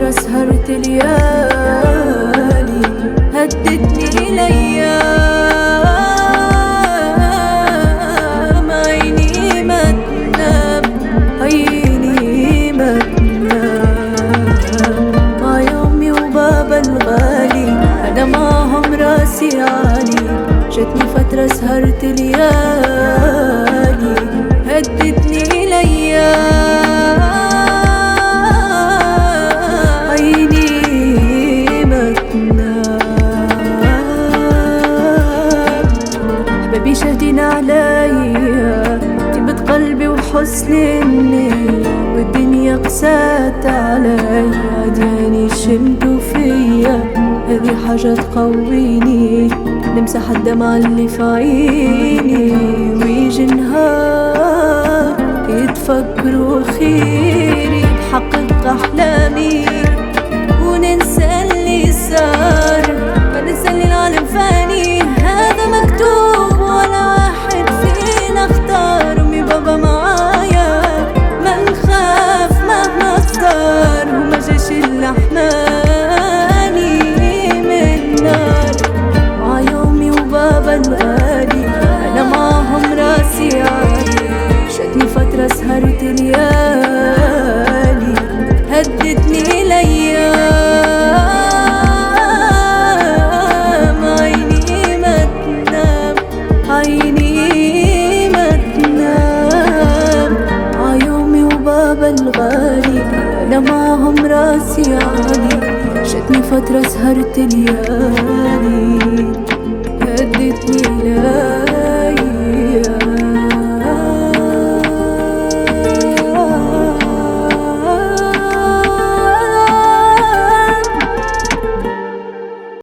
فترة سهرت ليالي هدتني الأيام، عيني ما تنام عيني ما تنام، مع يومي وبابا الغالي أنا معهم راسي عالي. جتني فترة سهرت ليالي هدتني الأيام، عيني ما تنام. حبابي شاهدين عليا طيبة قلبي وحسن النية، والدنيا قسات عليا عدياني شمتوا فيا، هذي حاجة تقويني نمسح الدمع اللي في عيني، ويجي نهار يتفكروا خيري نحقق أحلامي وننسى اللي صار، ما ننسى اللي العالم فاني هذا مكتوب، ولا واحد فينا اختار. أمي بابا معايا ما نخاف مهما صار، وما جاش إلا حماني من نار، مع يومي وبابا الغالي أنا معهم راسي عالي. جاتني فترة سهرت ليالي هدتني الأيام، عيني ما تنام عيني ما تنام، مع يومي وبابا الغالي أنا معهم راسي عالي. جاتني فترة سهرت ليالي هدتني الأيام.